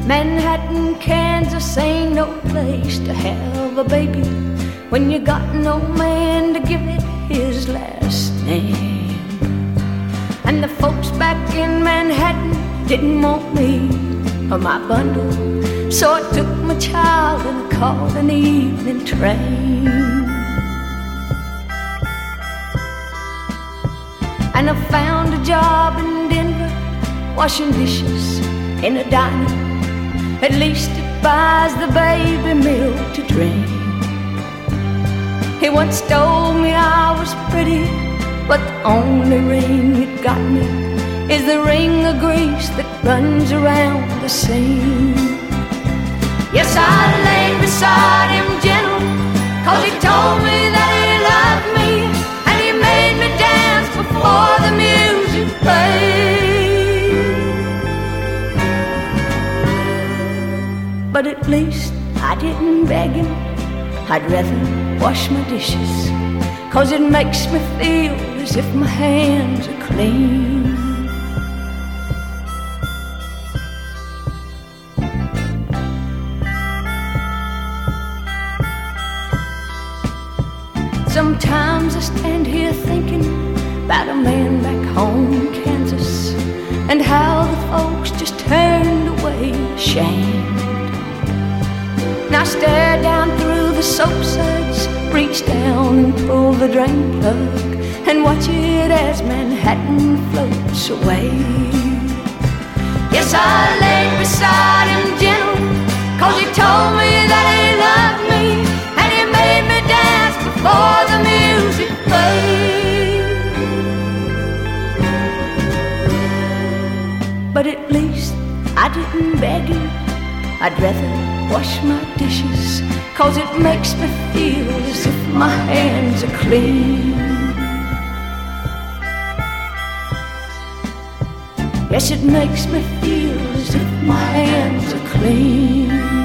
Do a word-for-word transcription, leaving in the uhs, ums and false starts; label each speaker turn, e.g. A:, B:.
A: Manhattan, Kansas ain't no place to have a baby when you got no man to give it his last name. And the folks back in Manhattan didn't want me or my bundle, so I took my child and caught an evening train. And I found a job in Denver, washing dishes in a diner. At least it buys the baby milk to drink. He once told me I was pretty, but the only ring it got me is the ring of grease that runs around the seam. Yes, I laid beside him gentle, 'cause he told me that he loved me, and he made me dance before the music played. But at least I didn't beg him, I'd rather wash my dishes, 'cause it makes me feel as if my hands are clean. Sometimes I stand here thinking about a man back home in Kansas, and how the folks just turned away ashamed. Now I stare down through the soap suds, reach down and pull the drain plug, and watch it as Manhattan floats away. Yes, I laid beside him gentle, 'cause he told me that he loved me, and he made me dance before the music played. But at least I didn't beg him, I'd rather wash my dishes, 'cause it makes me feel as if my hands are clean. Yes, it makes me feel as if my hands are clean.